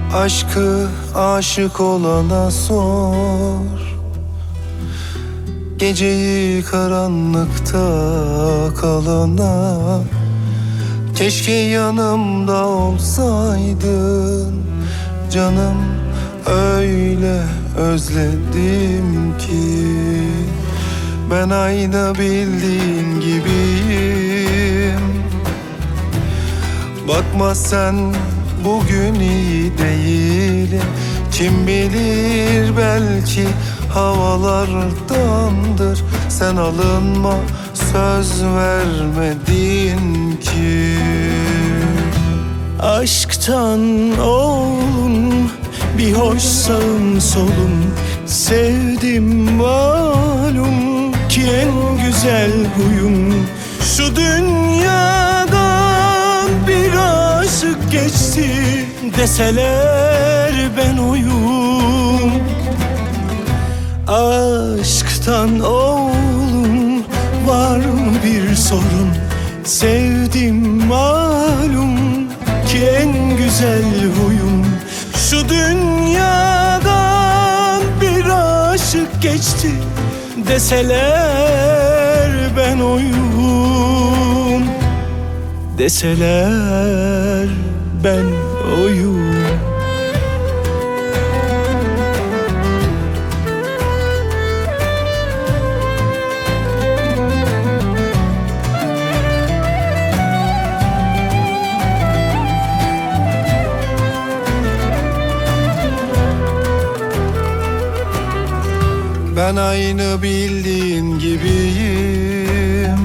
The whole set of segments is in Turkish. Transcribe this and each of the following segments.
Aşkı aşık olana sor, geceyi karanlıkta kalana. Keşke yanımda olsaydın canım, öyle özledim ki. Ben aynı bildiğin gibiyim. Bakma sen, bugün iyi değilim. Kim bilir, belki havalardandır. Sen alınma, söz vermedin ki. Aşktan oğlum, bir hoş sağım solum. Sevdim malum ki en güzel huyum. Şu dünyadan bir aşık geçti deseler ben oyum. Aşktan oğlum, var mı bir sorun? Sevdim malum ki en güzel huyum. Şu dünyadan bir aşık geçti deseler ben oyum. Deseler ben oyum. Ben aynı bildiğin gibiyim.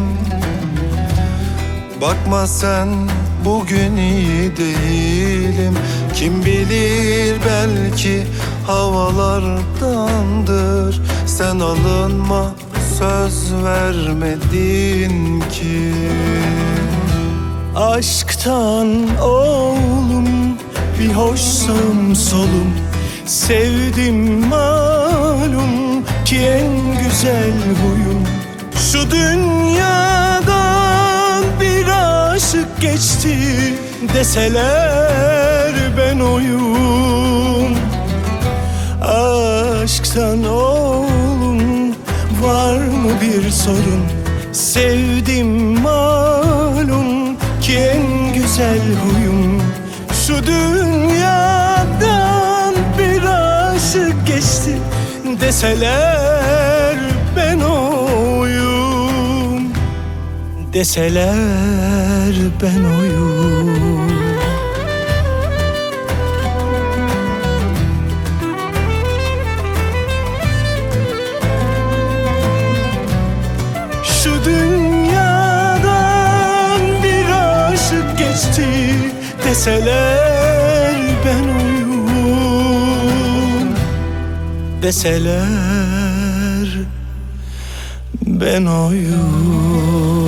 Bakma sen, bugün iyi değilim. Kim bilir, belki havalardandır. Sen alınma, söz vermedin ki. Aşktan oğlum, bir hoş sağım solum. Sevdim malum ki en güzel huyum. Şu dünyadan bir aşık geçti deseler ben oyum. Aşktan oğlum, var mı bir sorun? Sevdim malum ki en güzel huyum. Şu dünyadan bir aşık geçti deseler ben oyum. Deseler ben oyum. Şu dünyadan bir aşık geçti deseler ben oyum. Deseler ben oyum.